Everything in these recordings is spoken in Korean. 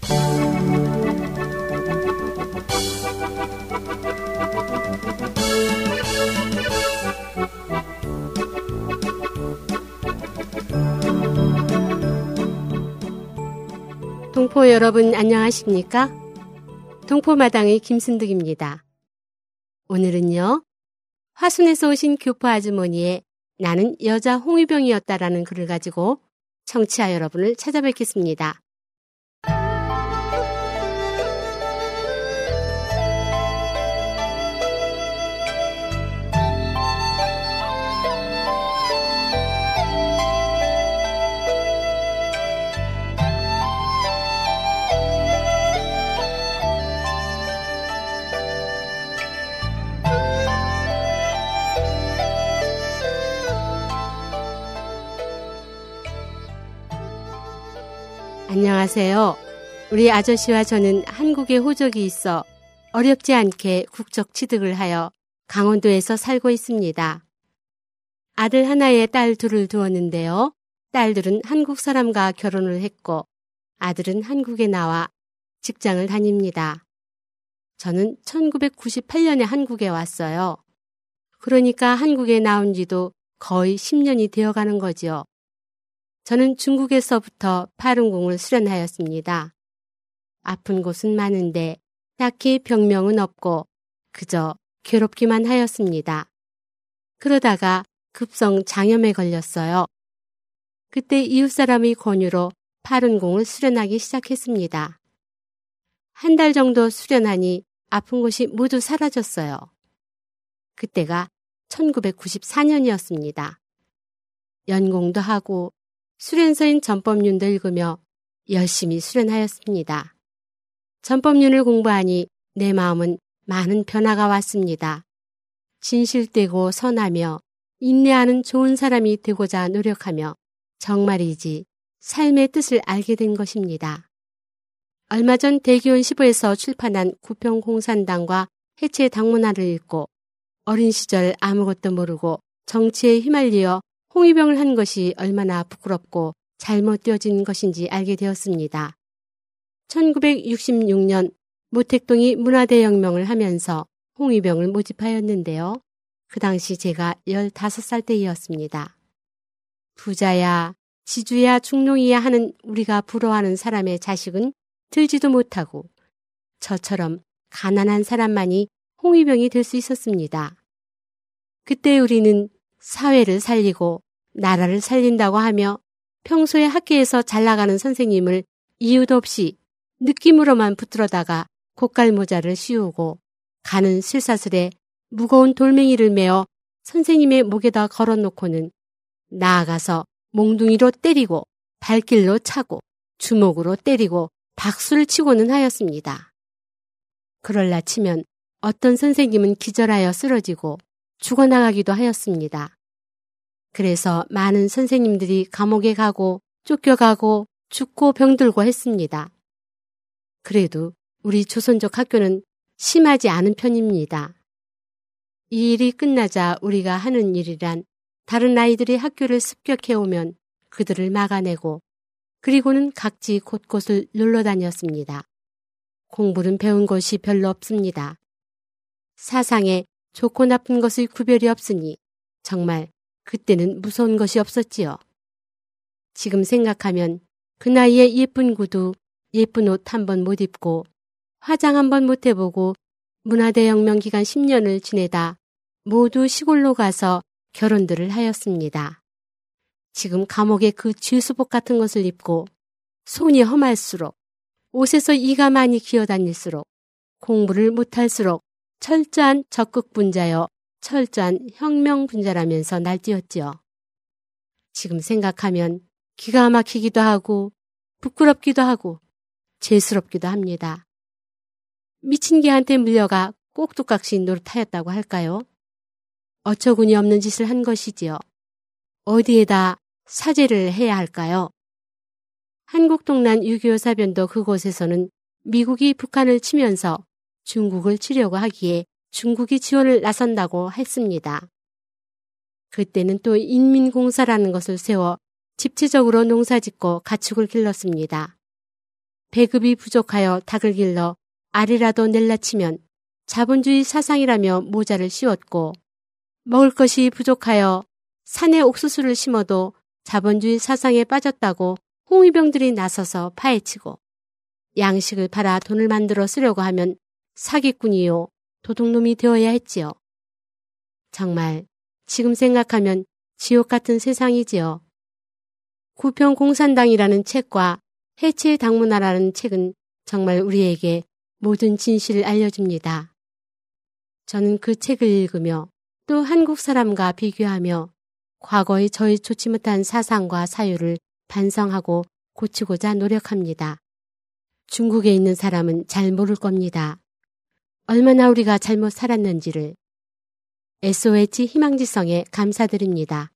동포 여러분 안녕하십니까? 동포마당의 김순득입니다. 오늘은요, 화순에서 오신 교포 아주머니의 나는 여자 홍위병이었다라는 글을 가지고 청취자 여러분을 찾아뵙겠습니다. 안녕하세요. 우리 아저씨와 저는 한국에 호적이 있어 어렵지 않게 국적 취득을 하여 강원도에서 살고 있습니다. 아들 하나에 딸 둘을 두었는데요. 딸들은 한국 사람과 결혼을 했고 아들은 한국에 나와 직장을 다닙니다. 저는 1998년에 한국에 왔어요. 그러니까 한국에 나온 지도 거의 10년이 되어가는 거지요. 저는 중국에서부터 파룬공을 수련하였습니다. 아픈 곳은 많은데 딱히 병명은 없고 그저 괴롭기만 하였습니다. 그러다가 급성 장염에 걸렸어요. 그때 이웃사람의 권유로 파룬공을 수련하기 시작했습니다. 한 달 정도 수련하니 아픈 곳이 모두 사라졌어요. 그때가 1994년이었습니다. 연공도 하고 수련서인 전법륜도 읽으며 열심히 수련하였습니다. 전법륜을 공부하니 내 마음은 많은 변화가 왔습니다. 진실되고 선하며 인내하는 좋은 사람이 되고자 노력하며 정말이지 삶의 뜻을 알게 된 것입니다. 얼마 전 대기원 15에서 출판한 구평공산당과 해체 당문화를 읽고 어린 시절 아무것도 모르고 정치에 휘말려 홍위병을 한 것이 얼마나 부끄럽고 잘못되어진 것인지 알게 되었습니다. 1966년 모택동이 문화대혁명을 하면서 홍위병을 모집하였는데요. 그 당시 제가 15살 때이었습니다. 부자야, 지주야, 중농이야 하는 우리가 부러워하는 사람의 자식은 들지도 못하고 저처럼 가난한 사람만이 홍위병이 될 수 있었습니다. 그때 우리는 사회를 살리고 나라를 살린다고 하며 평소에 학교에서 잘 나가는 선생님을 이유도 없이 느낌으로만 붙들어다가 고깔모자를 씌우고 가는 쇠사슬에 무거운 돌멩이를 메어 선생님의 목에다 걸어놓고는 나아가서 몽둥이로 때리고 발길로 차고 주먹으로 때리고 박수를 치고는 하였습니다. 그럴라 치면 어떤 선생님은 기절하여 쓰러지고 죽어나가기도 하였습니다. 그래서 많은 선생님들이 감옥에 가고 쫓겨가고 죽고 병들고 했습니다. 그래도 우리 조선족 학교는 심하지 않은 편입니다. 이 일이 끝나자 우리가 하는 일이란 다른 아이들이 학교를 습격해오면 그들을 막아내고 그리고는 각지 곳곳을 놀러 다녔습니다. 공부는 배운 것이 별로 없습니다. 사상에 좋고 나쁜 것의 구별이 없으니 정말 그때는 무서운 것이 없었지요. 지금 생각하면 그 나이에 예쁜 구두, 예쁜 옷 한 번 못 입고 화장 한 번 못 해보고 문화대혁명 기간 10년을 지내다 모두 시골로 가서 결혼들을 하였습니다. 지금 감옥에 그 죄수복 같은 것을 입고 손이 험할수록 옷에서 이가 많이 기어다닐수록 공부를 못할수록 철저한 적극분자여 철저한 혁명분자라면서 날뛰었지요. 지금 생각하면 기가 막히기도 하고 부끄럽기도 하고 죄스럽기도 합니다. 미친 개한테 물려가 꼭두각시 노릇하였다고 할까요? 어처구니 없는 짓을 한 것이지요. 어디에다 사죄를 해야 할까요? 한국 동란 6.25 사변도 그곳에서는 미국이 북한을 치면서 중국을 치려고 하기에 중국이 지원을 나선다고 했습니다. 그때는 또 인민공사라는 것을 세워 집체적으로 농사짓고 가축을 길렀습니다. 배급이 부족하여 닭을 길러 알이라도 낼라치면 자본주의 사상이라며 모자를 씌웠고 먹을 것이 부족하여 산에 옥수수를 심어도 자본주의 사상에 빠졌다고 홍위병들이 나서서 파헤치고 양식을 팔아 돈을 만들어 쓰려고 하면 사기꾼이요 도둑놈이 되어야 했지요. 정말 지금 생각하면 지옥 같은 세상이지요. 구평공산당이라는 책과 해체의 당문화라는 책은 정말 우리에게 모든 진실을 알려줍니다. 저는 그 책을 읽으며 또 한국 사람과 비교하며 과거의 저희 좋지 못한 사상과 사유를 반성하고 고치고자 노력합니다. 중국에 있는 사람은 잘 모를 겁니다. 얼마나 우리가 잘못 살았는지를. SOH 희망지성에 감사드립니다.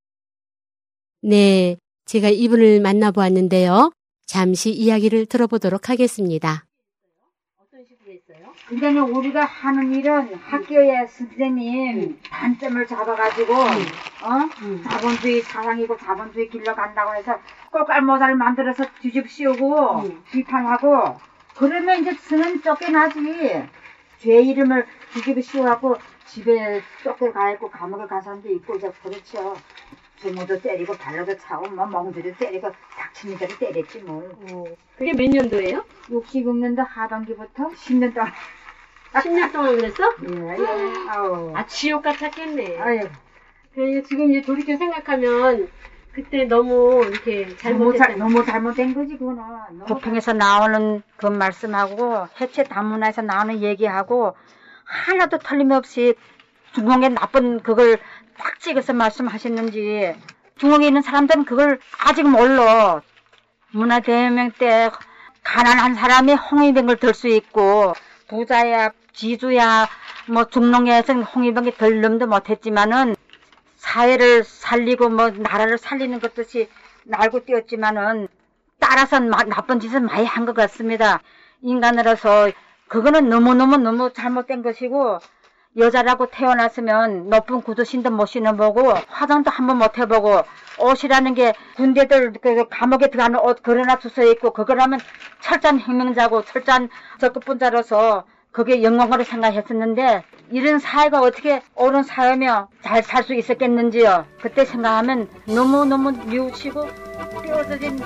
네, 제가 이분을 만나보았는데요. 잠시 이야기를 들어보도록 하겠습니다. 어떤 식으로 했어요? 그러니까 우리가 하는 일은 학교에 선생님 단점을 잡아가지고 자본주의 사상이고 자본주의 길러 간다고 해서 꼴깔모자를 만들어서 뒤집씌우고 비판하고 그러면 이제 스는 쫓겨나지. 죄 이름을 뒤집어씌워갖고 집에 쫓겨가 있고 감옥에 간 사람도 있고 이제 그렇죠. 부모도 때리고 발로도 차고 뭐 멍들이도 때리고 닥치는 대로 때렸지 뭘. 그게 몇 년도예요? 66년도 하반기부터 10년 동안. 10년 동안 그랬어? 예. 아우. 아, 지옥 같았겠네. 아유. 그러니까 지금 이제 돌이켜 생각하면 그때 너무 이렇게 너무 잘못된 거지 그거는. 부평에서 나오는 그 말씀하고 해체 단문화에서 나오는 얘기하고 하나도 틀림없이 중국의 나쁜 그걸 딱 찍어서 말씀하셨는지 중국에 있는 사람들은 그걸 아직 몰라. 문화대혁명 때 가난한 사람이 홍위병을 들 수 있고 부자야 지주야 뭐 중농에서는 홍위병이 들 놈도 못했지만은 사회를 살리고 뭐 나라를 살리는 것듯이 날고 뛰었지만은 따라서 나쁜 짓을 많이 한 것 같습니다. 인간으로서 그거는 너무 잘못된 것이고 여자라고 태어났으면 높은 구두신도 못 신어보고 화장도 한번 못 해보고 옷이라는 게 군대들 그 감옥에 들어가는 옷 그러나 주서 있고 그거라면 철저한 혁명자고 철저한 적급분자로서 그게 영광으로 생각했었는데 이런 사회가 어떻게 옳은 사회며 잘 살 수 있었겠는지요. 그때 생각하면 너무 뉘우치고 띄어져진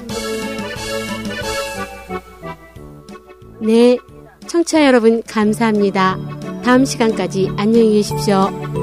네, 청취자 여러분 감사합니다. 다음 시간까지 안녕히 계십시오.